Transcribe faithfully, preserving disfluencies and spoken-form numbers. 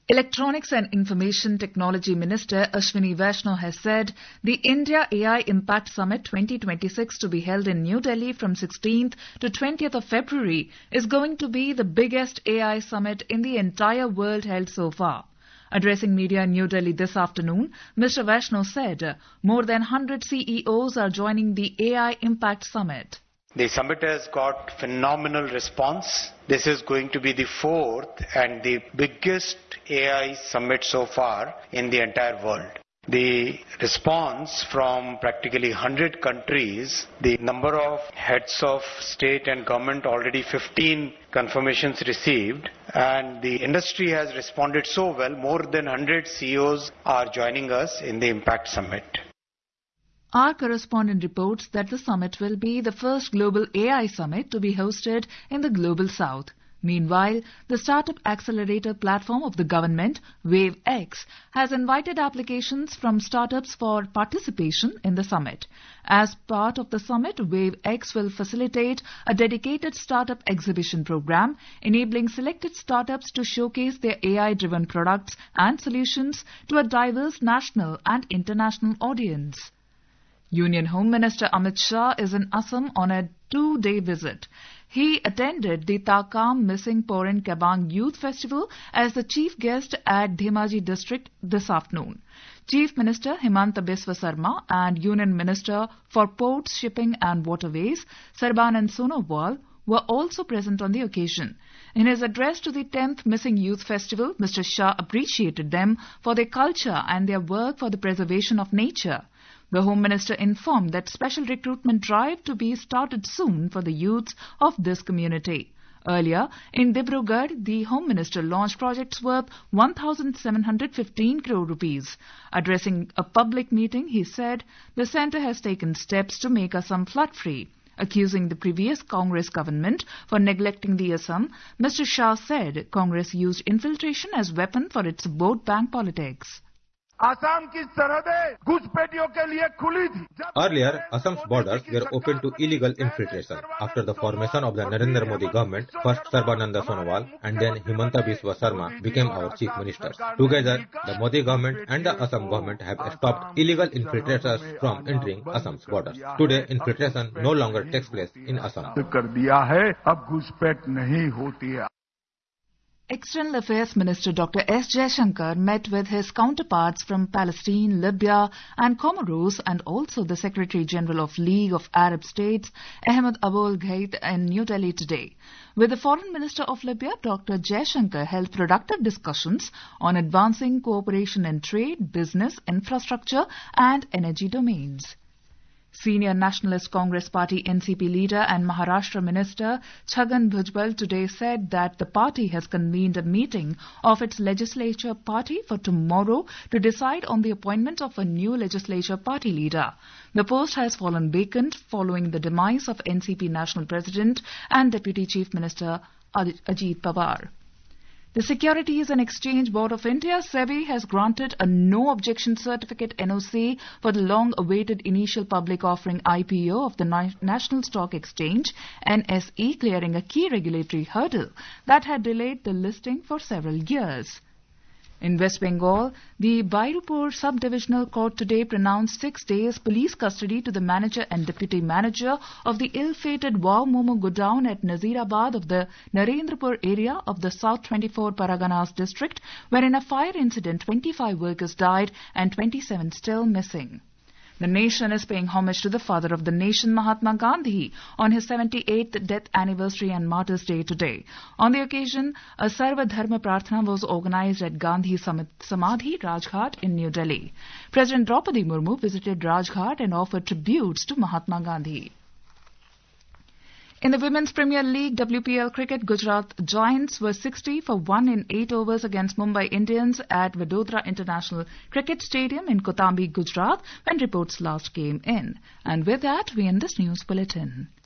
Electronics and Information Technology Minister Ashwini Vaishnaw has said the India A I Impact Summit twenty twenty-six to be held in New Delhi from sixteenth to twentieth of February is going to be the biggest A I summit in the entire world held so far. Addressing media in New Delhi this afternoon, Mister Vaishnaw said more than one hundred C E Os are joining the A I Impact Summit. The summit has got phenomenal response. This is going to be the fourth and the biggest A I summit so far in the entire world. The response from practically one hundred countries, the number of heads of state and government, already fifteen confirmations received, and the industry has responded so well. More than one hundred C E Os are joining us in the Impact Summit. Our correspondent reports that the summit will be the first global A I summit to be hosted in the Global South. Meanwhile, the startup accelerator platform of the government, WaveX, has invited applications from startups for participation in the summit. As part of the summit, WaveX will facilitate a dedicated startup exhibition program, enabling selected startups to showcase their A I-driven products and solutions to a diverse national and international audience. Union Home Minister Amit Shah is in Assam on a two-day visit. He attended the Takam Missing Porin Kabang Youth Festival as the chief guest at Dhemaji district this afternoon. Chief Minister Himanta Biswa Sarma and Union Minister for Ports, Shipping and Waterways, Sarbanand Sonowal, were also present on the occasion. In his address to the tenth Missing Youth Festival, Mister Shah appreciated them for their culture and their work for the preservation of nature. The Home Minister informed that special recruitment drive to be started soon for the youths of this community. Earlier, in Dibrugarh, the Home Minister launched projects worth one thousand seven hundred fifteen crore rupees. Addressing a public meeting, he said the centre has taken steps to make Assam flood-free. Accusing the previous Congress government for neglecting the Assam, Mister Shah said Congress used infiltration as weapon for its vote bank politics. Earlier, Assam's borders were open to illegal infiltration. After the formation of the Narendra Modi government, first Sarbananda Sonowal and then Himanta Biswa Sarma became our chief ministers. Together, the Modi government and the Assam government have stopped illegal infiltrators from entering Assam's borders. Today, infiltration no longer takes place in Assam. External Affairs Minister Doctor S Jaishankar met with his counterparts from Palestine, Libya and Comoros and also the Secretary General of League of Arab States, Ahmed Abul Gheit, in New Delhi today. With the Foreign Minister of Libya, Doctor Jaishankar held productive discussions on advancing cooperation in trade, business, infrastructure and energy domains. Senior Nationalist Congress Party N C P leader and Maharashtra Minister Chhagan Bhujbal today said that the party has convened a meeting of its legislature party for tomorrow to decide on the appointment of a new legislature party leader. The post has fallen vacant following the demise of N C P National President and Deputy Chief Minister Ajit Pawar. The Securities and Exchange Board of India, SEBI, has granted a no-objection certificate N O C for the long-awaited initial public offering I P O of the National Stock Exchange, N S E, clearing a key regulatory hurdle that had delayed the listing for several years. In West Bengal, the Bairupur Sub-Divisional Court today pronounced six days police custody to the manager and deputy manager of the ill-fated Wow Momo Godown at Nazirabad of the Narendrapur area of the South twenty-four Paraganas district, where in a fire incident twenty-five workers died and twenty-seven still missing. The nation is paying homage to the father of the nation, Mahatma Gandhi, on his seventy-eighth death anniversary and Martyrs' Day today. On the occasion, a Sarva Dharma Prarthana was organized at Gandhi Samadhi, Rajghat in New Delhi. President Draupadi Murmu visited Rajghat and offered tributes to Mahatma Gandhi. In the Women's Premier League W P L cricket, Gujarat Giants were sixty for one in eight overs against Mumbai Indians at Vadodara International Cricket Stadium in Kotambi, Gujarat, when reports last came in. And with that, we end this news bulletin.